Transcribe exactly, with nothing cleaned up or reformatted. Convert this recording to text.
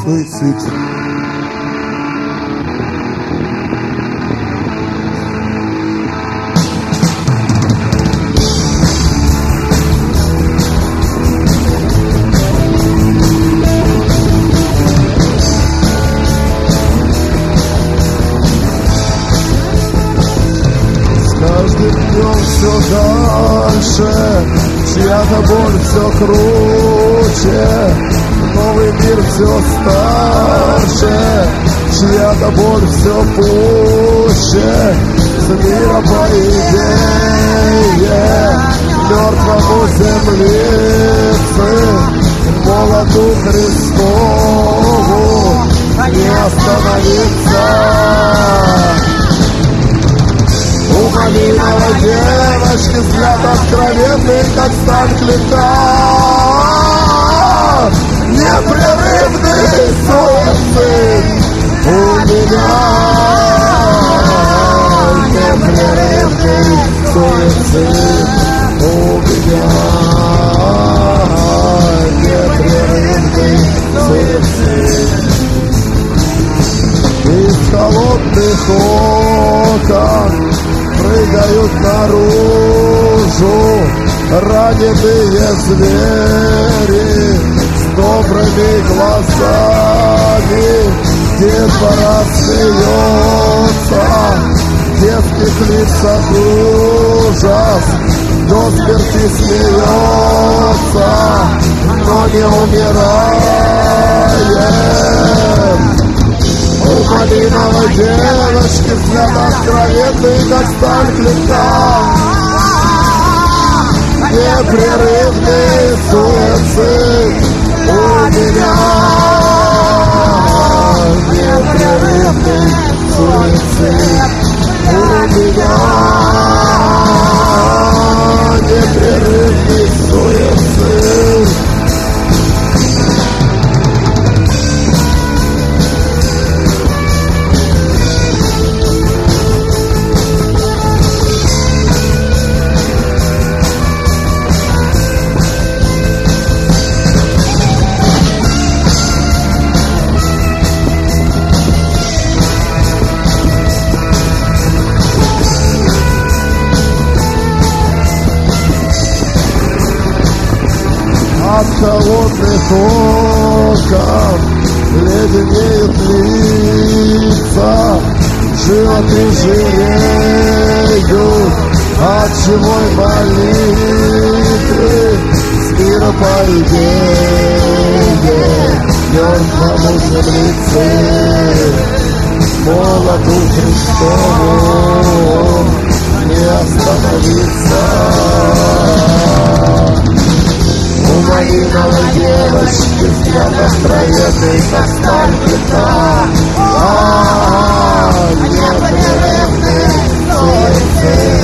суицид. Каждым днем все дальше, чья-то боль все круче, новый мир все старше, чья-то боль все пуще, с мира по идее, мертвому землице, молоду Христову не остановиться. У малиновой девочки взгляд откровенный, как сталь клинка. Непрерывный суицид у меня. Непрерывный суицид у меня. Непрерывный суицид. Из холодных окон прыгают наружу раненые звери с добрыми глазами. Детвора смеется, в детских лицах ужас, до смерти смеется, но не умирает. У малиновой девочки взгляд откровенный, как сталь клинка. Непрерывный суицид у меня. Непрерывный суицид у меня. Непрерывный суицид. От холодных окон леденеют лица, животы жиреют от живой молитвы. С мира по идее мертвому землице, молоду Христову не остановиться. У малиновой девочки взгляд откровенный, как сталь клинка. А-а-а, непрерывный суицид.